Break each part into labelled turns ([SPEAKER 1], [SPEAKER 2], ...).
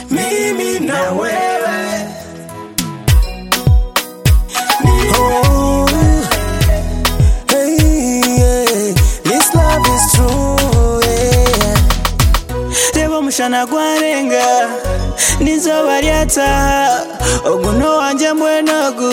[SPEAKER 1] mimi na wewe.
[SPEAKER 2] Oh, hey, yeah. This love is true, yeah.
[SPEAKER 1] Reba mushana gwarenga nizoba lyataha oguno wanje mbwenogu,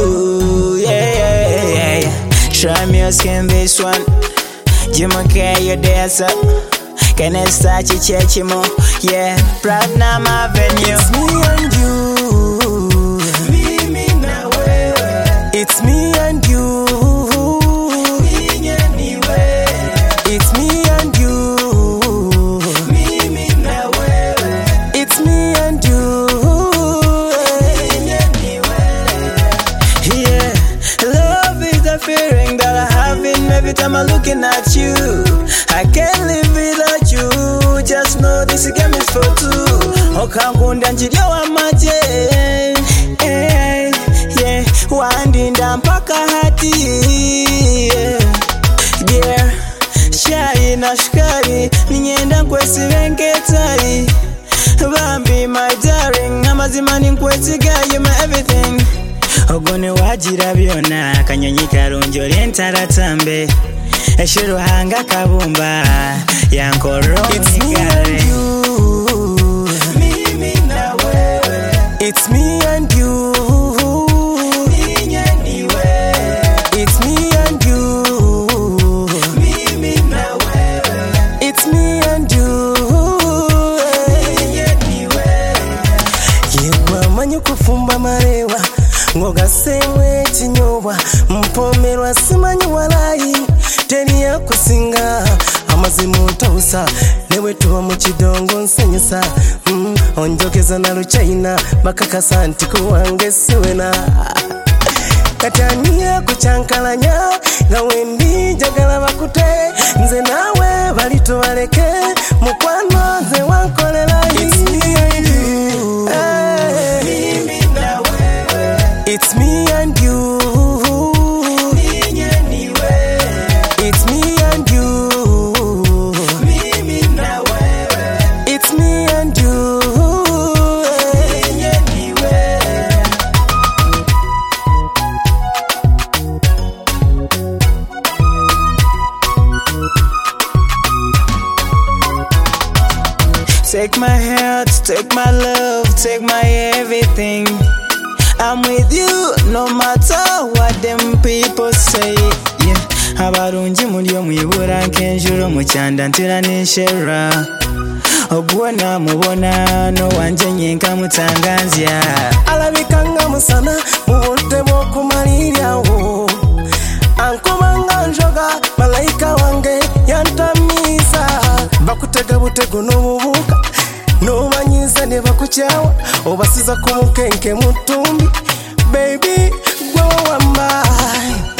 [SPEAKER 1] yeah. Try me your skin this one Jima care your dance up. Can I start you check more? Yeah, Platinum Avenue.
[SPEAKER 2] It's me and you.
[SPEAKER 1] Mimi na wewe.
[SPEAKER 2] It's me and you.
[SPEAKER 1] Ninye niwe.
[SPEAKER 2] It's me and you.
[SPEAKER 1] Mimi na wewe.
[SPEAKER 2] It's me and you.
[SPEAKER 1] Ninye niwe. Yeah, love is the feeling that I have in every time I'm looking at you. I can't live without you. Just know this game is for two. Okangunda njilio wa maje, yeah. Wandinda mpaka hati, yeah. Shai na shikari ninyenda nkwesi vengetari. Bambi my darling, amazima ninkwesiga, you my everything. Ogone wajira byona kanyonyi karunjo lyentaratambe eshuru hanga kabumba yankoroni.
[SPEAKER 2] It's me and you.
[SPEAKER 1] Mimi na wewe.
[SPEAKER 2] It's me and you.
[SPEAKER 1] Ninye niwe.
[SPEAKER 2] It's me and you.
[SPEAKER 1] Mimi na wewe.
[SPEAKER 2] It's me and you.
[SPEAKER 1] Ninye niwe.
[SPEAKER 2] Yegwa manyi kufumba marewa ngoga semwe kinyowa mpomerwa simanyi walayi teri yakusinga amazimu ntawusa newe tuba mu kidongo nsenyusa onjogeza na luchaina bakakasa nti kuwange siwena kataniya kucyankalanya nga wendi njagala bakute nze nawe bali tubaleke mukwano nze wankolera. It's me and you.
[SPEAKER 1] Mimi na wewe.
[SPEAKER 2] It's me and you.
[SPEAKER 1] Ninye niwe.
[SPEAKER 2] It's me and you.
[SPEAKER 1] Mimi na wewe.
[SPEAKER 2] It's me and you.
[SPEAKER 1] Ninye niwe. Take my heart, take my love, take my everything. I'm with you no matter what them people say. Yeah, abarungi mulyo mwibura nkenjuro mucyanda ntira nishera. Ogwona mubona no wanje nyenka mutanganzya.
[SPEAKER 2] Alabikanga musana mubudde bw'okumaliryawo ankubanga njoga malayika wange yantamiza bakutega butego n'obubuuka n'obanyiza ne bakukyawa obasiza ku mukenke mu ttumbi baby gwe wawamba.